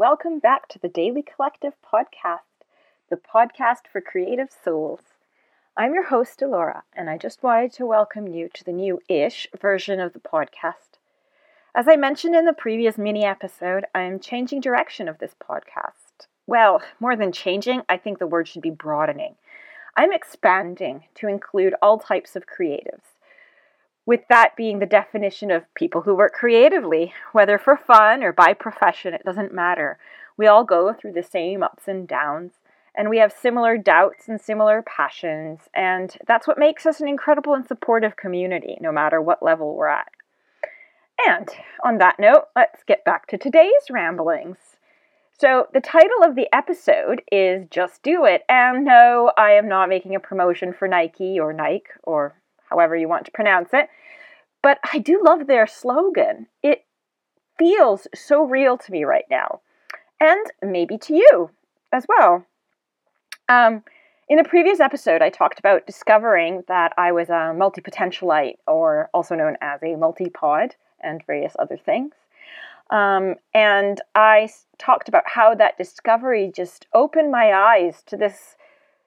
welcome back to the Daily Collective podcast, the podcast for creative souls. I'm your host, Delora, and I just wanted to welcome you to the new-ish version of the podcast. As I mentioned in the previous mini episode, I'm changing direction of this podcast. Well, more than changing, I think the word should be broadening. I'm expanding to include all types of creatives, with that being the definition of people who work creatively, whether for fun or by profession, it doesn't matter. We all go through the same ups and downs, and we have similar doubts and similar passions, and that's what makes us an incredible and supportive community, no matter what level we're at. And on that note, let's get back to today's ramblings. So the title of the episode is Just Do It, and no, I am not making a promotion for Nike, or however you want to pronounce it, but I do love their slogan. It feels so real to me right now, and maybe to you as well. In a previous episode, I talked about discovering that I was a multi-potentialite, or also known as a multi-pod, and various other things. And I talked about how that discovery just opened my eyes to this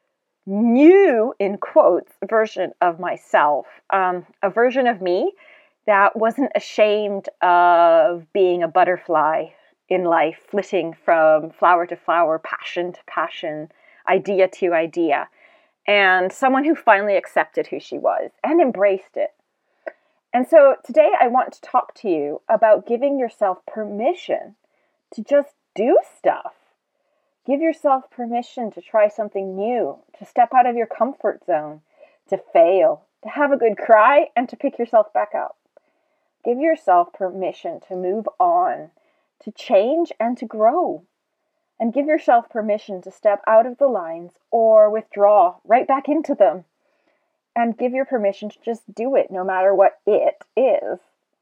new, in quotes, version of myself, a version of me that wasn't ashamed of being a butterfly in life, flitting from flower to flower, passion to passion, idea to idea, and someone who finally accepted who she was and embraced it. And so today I want to talk to you about giving yourself permission to just do stuff. Give yourself permission to try something new, to step out of your comfort zone, to fail, to have a good cry, and to pick yourself back up. Give yourself permission to move on, to change and to grow. And give yourself permission to step out of the lines or withdraw right back into them. And give your permission to just do it, no matter what it is.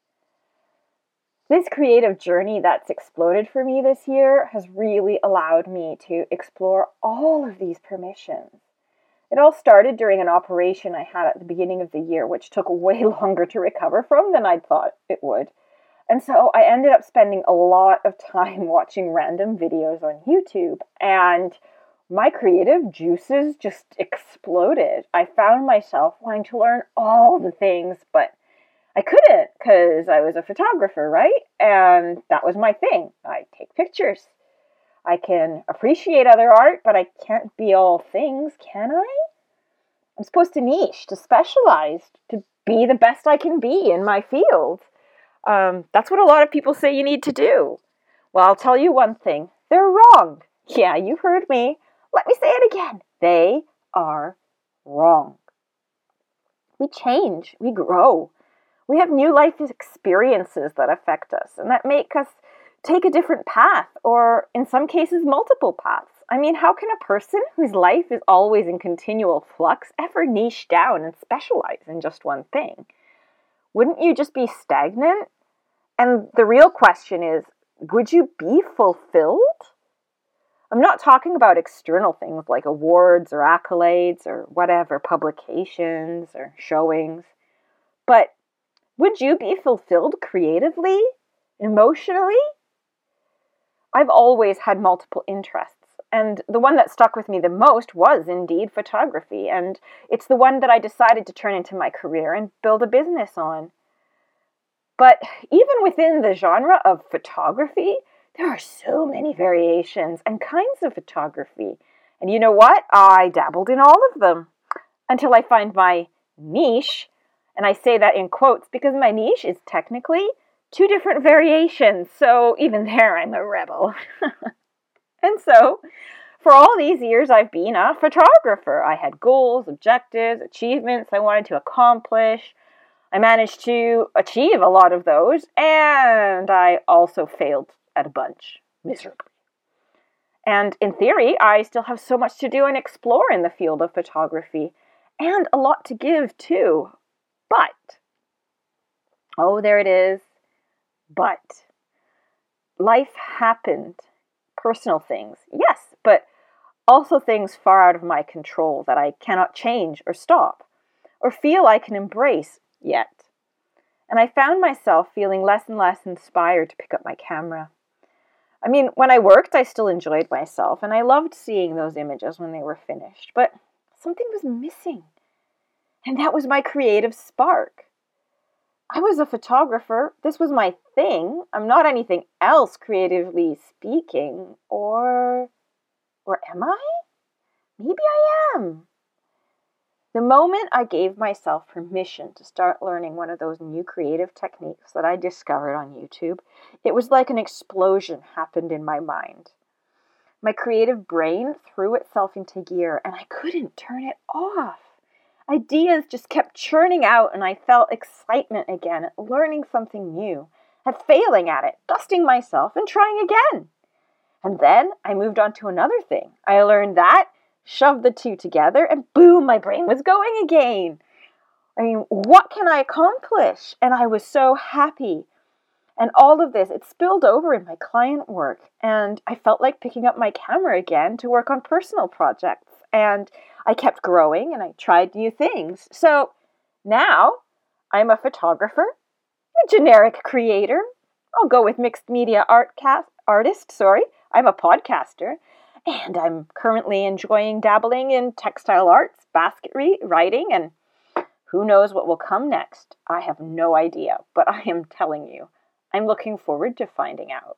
This creative journey that's exploded for me this year has really allowed me to explore all of these permissions. It all started during an operation I had at the beginning of the year, which took way longer to recover from than I'd thought it would. And so I ended up spending a lot of time watching random videos on YouTube, and my creative juices just exploded. I found myself wanting to learn all the things, but I couldn't because I was a photographer, right? And that was my thing. I take pictures. I can appreciate other art, but I can't be all things, can I? I'm supposed to niche, to specialize, to be the best I can be in my field. That's what a lot of people say you need to do. Well, I'll tell you one thing. They're wrong. Yeah, you heard me. Let me say it again. They are wrong. We change. We grow. We have new life experiences that affect us and that make us take a different path, or in some cases, multiple paths. I mean, how can a person whose life is always in continual flux ever niche down and specialize in just one thing? Wouldn't you just be stagnant? And the real question is, would you be fulfilled? I'm not talking about external things like awards or accolades or whatever, publications or showings, but would you be fulfilled creatively, emotionally? I've always had multiple interests, and the one that stuck with me the most was indeed photography, and it's the one that I decided to turn into my career and build a business on. But even within the genre of photography, there are so many variations and kinds of photography. And you know what? I dabbled in all of them until I find my niche. And I say that in quotes because my niche is technically two different variations. So even there, I'm a rebel. And so for all these years, I've been a photographer. I had goals, objectives, achievements I wanted to accomplish. I managed to achieve a lot of those, and I also failed at a bunch, miserably. And in theory, I still have so much to do and explore in the field of photography, and a lot to give too. But, oh, there it is, but life happened. Personal things, yes, but also things far out of my control that I cannot change or stop, or feel I can embrace yet. And I found myself feeling less and less inspired to pick up my camera. I mean, when I worked, I still enjoyed myself, and I loved seeing those images when they were finished, but something was missing, and that was my creative spark. I was a photographer. This was my thing. I'm not anything else creatively speaking, or am I? Maybe I am. The moment I gave myself permission to start learning one of those new creative techniques that I discovered on YouTube, it was like an explosion happened in my mind. My creative brain threw itself into gear and I couldn't turn it off. Ideas just kept churning out and I felt excitement again at learning something new, at failing at it, dusting myself and trying again. And then I moved on to another thing. I learned that, shoved the two together, and boom, my brain was going again. I mean, what can I accomplish? And I was so happy. And all of this, it spilled over in my client work. And I felt like picking up my camera again to work on personal projects. And I kept growing and I tried new things. So now I'm a photographer, a generic creator. I'll go with mixed media artist. I'm a podcaster. And I'm currently enjoying dabbling in textile arts, basketry, writing, and who knows what will come next. I have no idea, but I am telling you, I'm looking forward to finding out.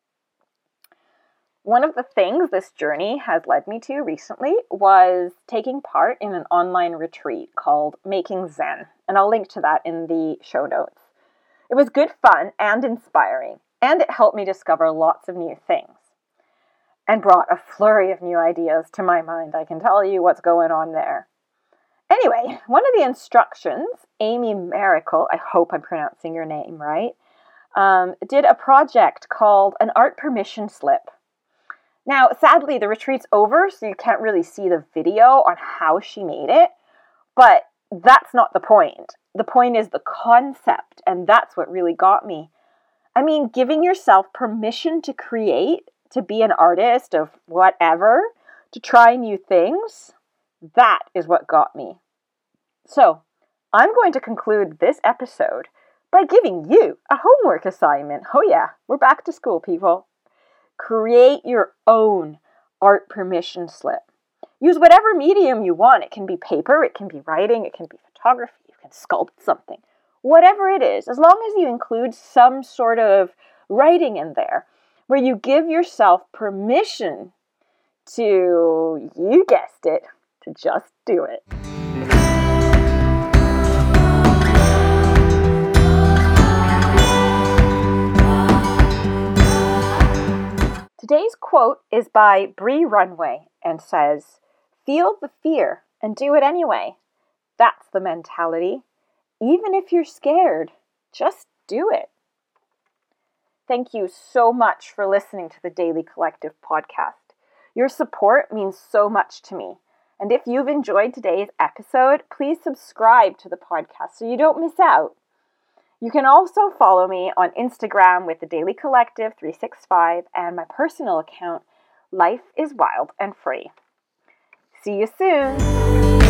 One of the things this journey has led me to recently was taking part in an online retreat called Making Zen, and I'll link to that in the show notes. It was good fun and inspiring, and it helped me discover lots of new things. And brought a flurry of new ideas to my mind. I can tell you what's going on there. Anyway, one of the instructions, Amy Miracle, I hope I'm pronouncing your name right, did a project called an art permission slip. Now, sadly, the retreat's over, so you can't really see the video on how she made it, but that's not the point. The point is the concept, and that's what really got me. I mean, giving yourself permission to create, to be an artist of whatever, to try new things, that is what got me. So, I'm going to conclude this episode by giving you a homework assignment. Oh yeah, we're back to school, people. Create your own art permission slip. Use whatever medium you want. It can be paper, it can be writing, it can be photography, you can sculpt something. Whatever it is, as long as you include some sort of writing in there, where you give yourself permission to, you guessed it, to just do it. Today's quote is by Bree Runway and says, "Feel the fear and do it anyway." That's the mentality. Even if you're scared, just do it. Thank you so much for listening to the Daily Collective podcast. Your support means so much to me. And if you've enjoyed today's episode, please subscribe to the podcast so you don't miss out. You can also follow me on Instagram with the Daily Collective 365 and my personal account, Life is Wild and Free. See you soon.